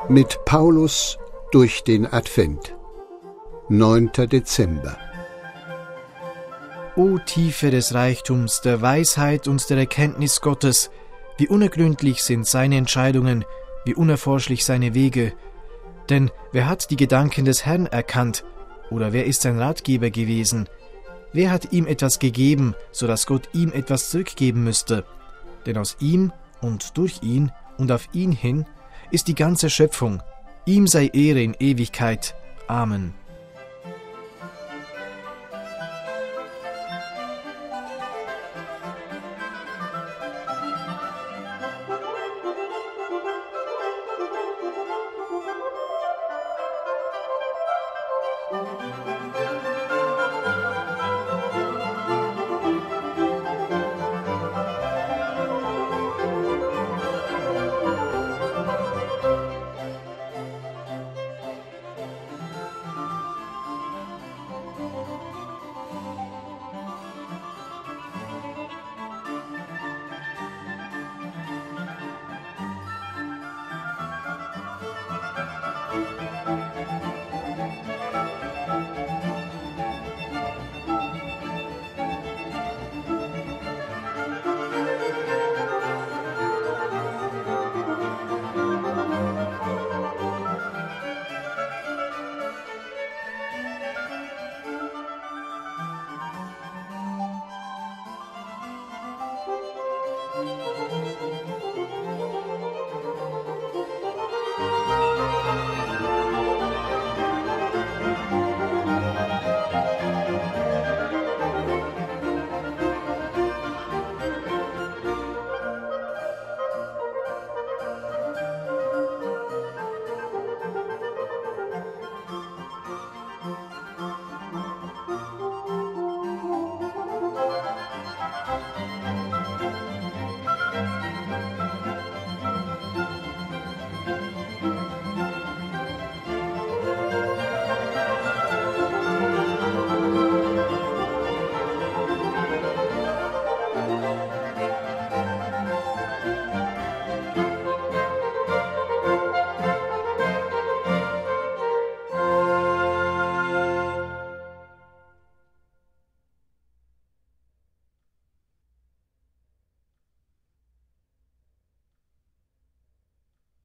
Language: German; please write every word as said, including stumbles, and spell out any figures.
Mit Paulus durch den Advent. neunter Dezember. O Tiefe des Reichtums, der Weisheit und der Erkenntnis Gottes, wie unergründlich sind seine Entscheidungen, wie unerforschlich seine Wege. Denn wer hat die Gedanken des Herrn erkannt, oder wer ist sein Ratgeber gewesen? Wer hat ihm etwas gegeben, so dass Gott ihm etwas zurückgeben müsste? Denn aus ihm und durch ihn und auf ihn hin ist die ganze Schöpfung. Ihm sei Ehre in Ewigkeit. Amen.